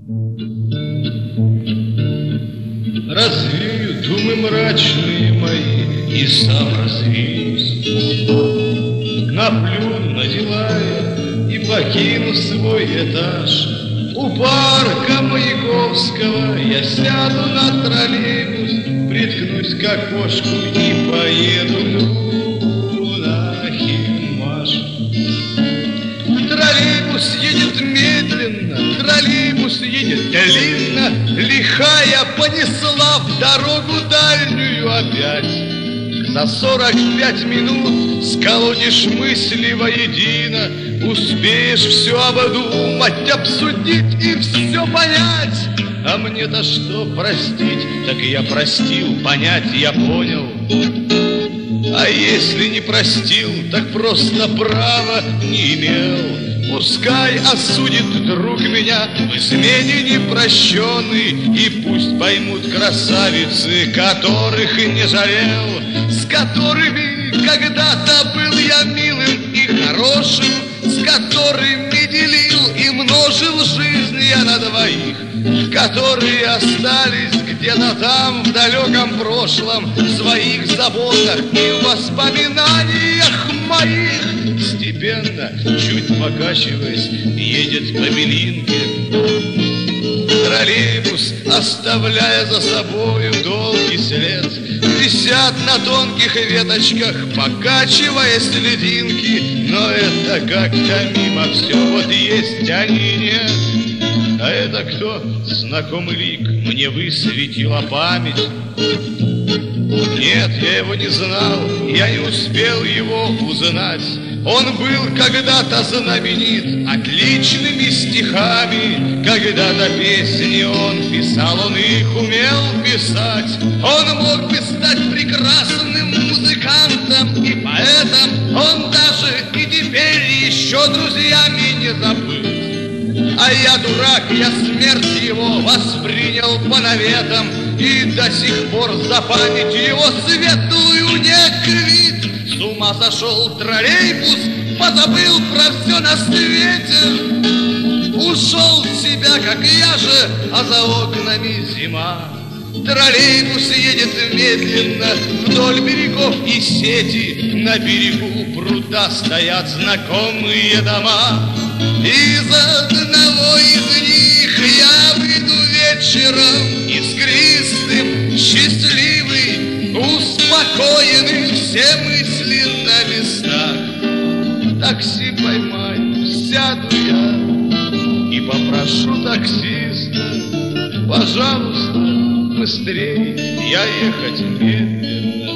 Развею думы мрачные мои и сам развеюсь. Наплюну на дела и покину свой этаж. У парка Маяковского я сяду на троллейбус, приткнусь к окошку и поеду на Химаш. Троллейбус едет медленно, троллейбус едет длинно, лихая понесла в дорогу дальнюю опять. За 45 минут сколотишь мысли воедино, успеешь все обдумать, обсудить и все понять. А мне-то что простить? Так я простил, понять я понял. А если не простил, так просто права не имел. Пускай осудит друг меня в измене непрощенный, и пусть поймут красавицы, которых не жалел, с которыми когда-то был я милым и хорошим, с которыми делил и множил жизнь я на двоих, которые остались где-то там в далеком прошлом, в своих заботах и воспоминаниях моих. Степенно, чуть покачиваясь, едет по Белинке троллейбус, оставляя за собою долгий след. Висят на тонких веточках, покачиваясь льдинки, но это как-то мимо все, вот есть они нет. А это кто? Знакомый лик мне высветила память. Нет, я его не знал, я не успел его узнать. Он был когда-то знаменит отличными стихами, когда-то песни он писал, он их умел писать. Он мог бы стать прекрасным музыкантом и поэтом, он даже и теперь еще друзьями не забыл. А я дурак, я смерть его воспринял по наветам, и до сих пор за память его светлую не квит. С ума сошел троллейбус, позабыл про все на свете, ушел в себя, как я же, а за окнами зима. Троллейбус едет медленно вдоль берегов и сети, на берегу пруда стоят знакомые дома. Из одного из них я выйду вечером искристым, счастливый, успокоенный, все мысли на местах. Такси поймаю, сяду я и попрошу таксиста, пожалуйста, быстрее, я ехать медленно.